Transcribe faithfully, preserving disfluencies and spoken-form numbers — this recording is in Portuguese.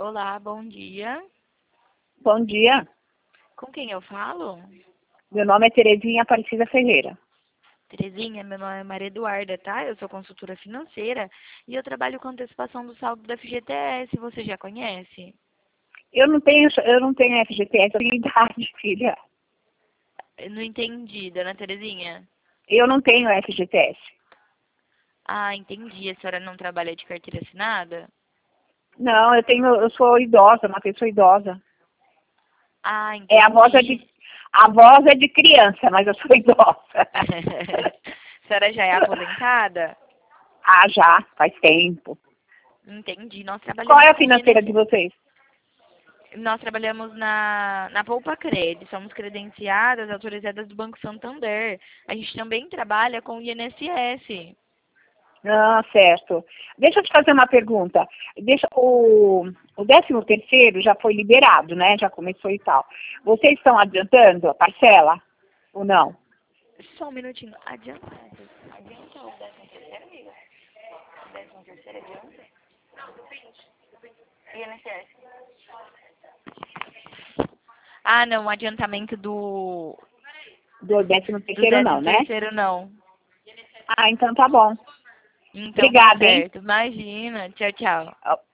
Olá, bom dia. Bom dia, Com quem eu falo? meu nome é Terezinha Aparecida Ferreira. Terezinha, meu nome é Maria Eduarda, tá? Eu sou consultora financeira e eu trabalho com antecipação do saldo da F G T S. Você já conhece? Eu não tenho, eu não tenho F G T S, eu tenho idade, filha. Eu não entendi, dona Terezinha. Eu não tenho F G T S. Ah, entendi. A senhora não trabalha de carteira assinada? Não, eu tenho, eu sou idosa, uma pessoa idosa. Ah, É, a voz é de, entendi. a voz é de criança, mas eu sou idosa. A senhora já é aposentada? Ah, já, faz tempo. Entendi. Nós Qual é trabalhamos a com financeira de I N S S. vocês? Nós trabalhamos na, na Poupa Cred, somos credenciadas, autorizadas do Banco Santander. A gente também trabalha com o I N S S. Ah, certo. Deixa eu te fazer uma pergunta. Deixa, o, o décimo terceiro já foi liberado, né? Já começou e tal. Vocês estão adiantando a parcela ou não? Só um minutinho. Adianta, adianta o décimo terceiro, amiga? O décimo terceiro adianta? I N S S. Ah, não, o adiantamento do, Do décimo do terceiro não, décimo né? terceiro não. Ah, então tá bom. Então tá Obrigada, hein? certo. Imagina. Tchau, tchau.